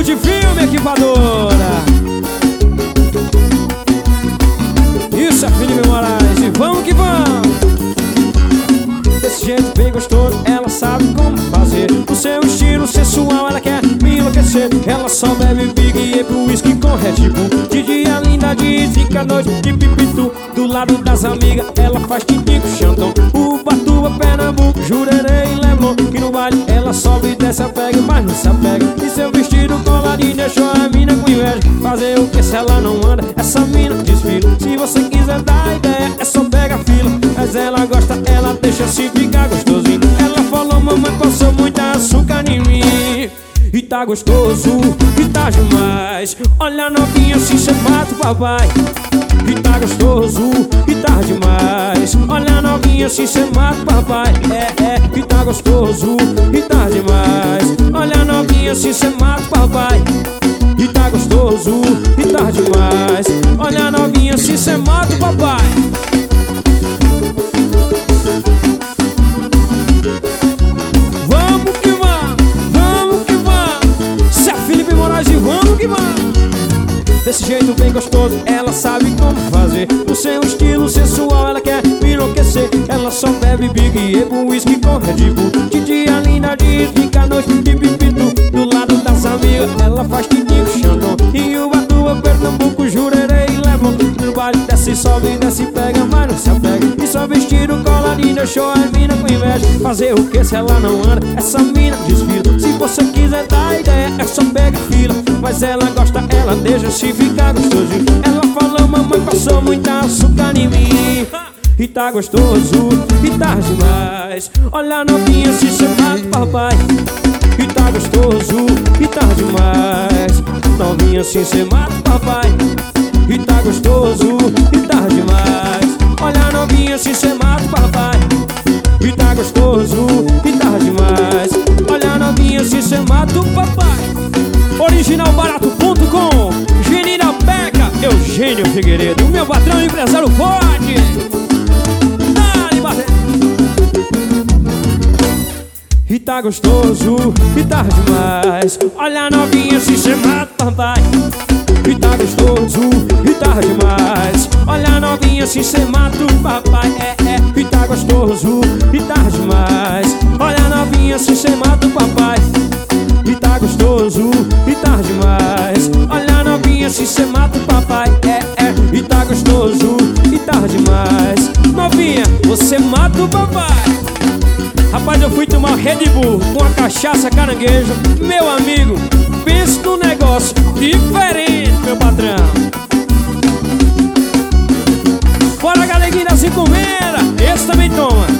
de filme, equipadora. Isso é Felipe Moraes e vamos que vamos. Desse jeito bem gostoso, ela sabe como fazer. O seu estilo sensual, ela quer me enlouquecer. Ela só bebe Big e pro whisky com Red Bull. De dia linda, de fica à noite de pipitu. Do lado das amigas, ela faz Tico Xandão. Ubatuba, Pernambuco, Jurerê e Leblon. E no baile, ela sobe e desce a pega, mas não se apega. E seu vestido coladinho deixou a mina com inveja. Fazer o que se ela não anda, essa mina desfila. Se você quiser dar ideia, é só pega a fila. Mas ela gosta, ela deixa se ficar gostosinho. Ela falou, mamãe, passou muita açúcar em mim. E tá gostoso, e tá demais. Olha a novinha, se cê mata o papai. E tá gostoso, e tá demais. Olha a novinha, se cê mata o papai. E tá gostoso, e tá demais. Olha a novinha, se cê mata o papai. E tá gostoso, e tá demais. Olha a novinha, se cê mata o papai. Vamos que vamos, se é Felipe Moraes e vamos que vamos. Desse jeito bem gostoso, ela sabe como fazer. O seu estilo sensual, ela quer me enlouquecer. Ela só bebe Big e com whisky com Red Bull. De dia linda, de fica à noite de pipitu. Do lado das amigas, ela faz Tico Xandão. E Ubatuba, Pernambuco, Jurerê e Leblon. No baile desce, sobe, desce, pega, mas não se apega. E só vestido coladinho deixou a mina com inveja. Fazer o que se ela não anda, essa mina desfila. Se você quiser dar ideia, é só pega fila. Mas ela gosta, ela deixa se ficar gostosinho. Ela falou, mamãe, passou muita açúcar em mim. E tá gostoso, e tá demais. Olha a novinha, se cê mata o papai. E tá gostoso, e tá demais. Novinha, se cê mata o papai. E tá gostoso, e tá demais. Olha a novinha, se cê mata o papai. E tá gostoso, e tá demais. Olha a novinha, se cê mata o papai. Originalbarato.com, Genina Beca, Eugênio Figueiredo, meu patrão empresário forte. Dale, bater. E tá gostoso, e tá demais. Olha a novinha, se cê mata o papai. E tá gostoso, e tá demais. Olha a novinha, se cê mata o papai. E tá gostoso, e tá demais. Olha a novinha, se cê mata o papai. E tá gostoso, e tá demais. Olha a novinha, se cê mata o papai. E tá gostoso, e tá demais. Novinha, você mata o papai. Rapaz, eu fui tomar Red Bull com a cachaça caranguejo. Meu amigo, pensa num negócio diferente, meu patrão. Bora, galeguinha das encomendas, esse também toma.